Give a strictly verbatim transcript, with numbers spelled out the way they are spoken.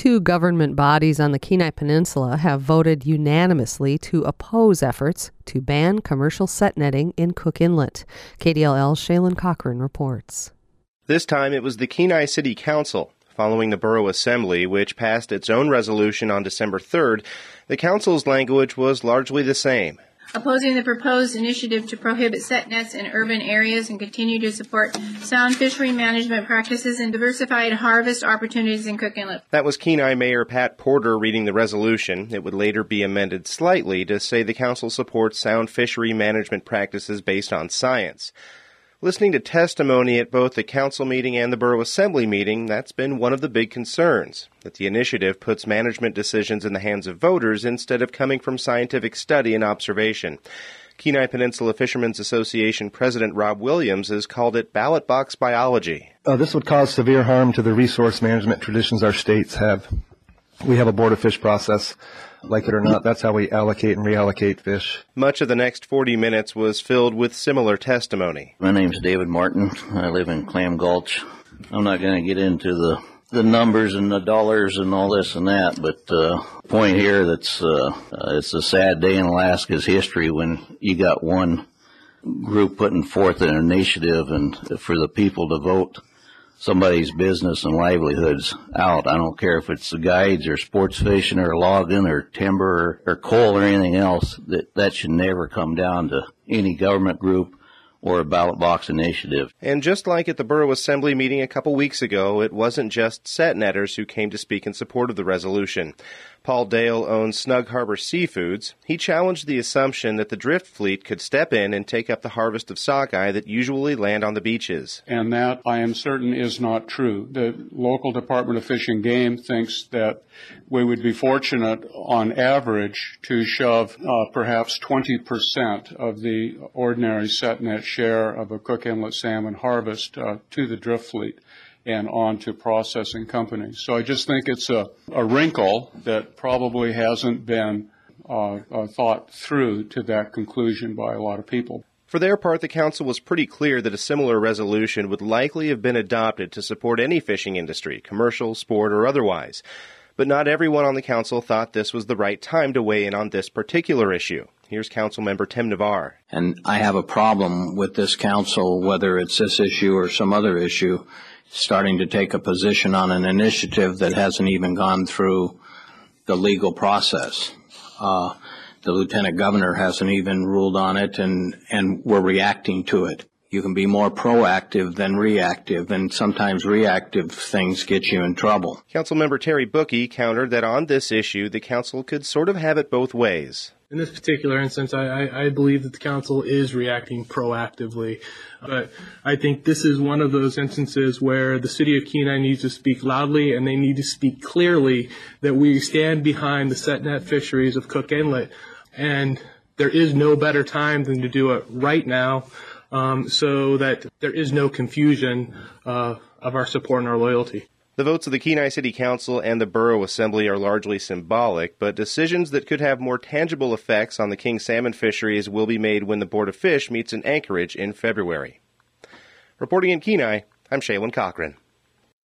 Two government bodies on the Kenai Peninsula have voted unanimously to oppose efforts to ban commercial set netting in Cook Inlet. K D L L's Shaylin Cochran reports. This time it was the Kenai City Council. Following the Borough Assembly, which passed its own resolution on December third, the council's language was largely the same. Opposing the proposed initiative to prohibit set nets in urban areas and continue to support sound fishery management practices and diversified harvest opportunities in Cook Inlet. That was Kenai Mayor Pat Porter reading the resolution. It would later be amended slightly to say the council supports sound fishery management practices based on science. Listening to testimony at both the council meeting and the Borough Assembly meeting, that's been one of the big concerns, that the initiative puts management decisions in the hands of voters instead of coming from scientific study and observation. Kenai Peninsula Fishermen's Association President Rob Williams has called it ballot box biology. Uh, this would cause severe harm to the resource management traditions our states have. We have a board of fish process. Like it or not, that's how we allocate and reallocate fish. Much of the next forty minutes was filled with similar testimony. My name's David Martin. I live in Clam Gulch. I'm not going to get into the the numbers and the dollars and all this and that, but the uh, point here that's uh, uh, it's a sad day in Alaska's history when you got one group putting forth an initiative and for the people to vote somebody's business and livelihoods out. I don't care if it's the guides or sports fishing or logging or timber or, or coal or anything else. That that should never come down to any government group or a ballot box initiative. And just like at the Borough Assembly meeting a couple weeks ago, it wasn't just set netters who came to speak in support of the resolution. Paul Dale owns Snug Harbor Seafoods. He challenged the assumption that the drift fleet could step in and take up the harvest of sockeye that usually land on the beaches. And that, I am certain, is not true. The local Department of Fish and Game thinks that we would be fortunate, on average, to shove uh, perhaps twenty percent of the ordinary set net share of a Cook Inlet salmon harvest uh, to the drift fleet and on to processing companies. So I just think it's a, a wrinkle that probably hasn't been uh, uh, thought through to that conclusion by a lot of people. For their part, the council was pretty clear that a similar resolution would likely have been adopted to support any fishing industry, commercial, sport, or otherwise. But not everyone on the council thought this was the right time to weigh in on this particular issue. Here's Councilmember Tim Navarre. And I have a problem with this council, whether it's this issue or some other issue, starting to take a position on an initiative that hasn't even gone through the legal process. Uh, the lieutenant governor hasn't even ruled on it, and, and we're reacting to it. You can be more proactive than reactive, and sometimes reactive things get you in trouble. Councilmember Terry Bookey countered that on this issue, the council could sort of have it both ways. In this particular instance, I, I, I believe that the council is reacting proactively. But I think this is one of those instances where the city of Kenai needs to speak loudly, and they need to speak clearly that we stand behind the set net fisheries of Cook Inlet. And there is no better time than to do it right now, um, so that there is no confusion uh, of our support and our loyalty. The votes of the Kenai City Council and the Borough Assembly are largely symbolic, but decisions that could have more tangible effects on the king salmon fisheries will be made when the Board of Fish meets in Anchorage in February. Reporting in Kenai, I'm Shaylin Cochran.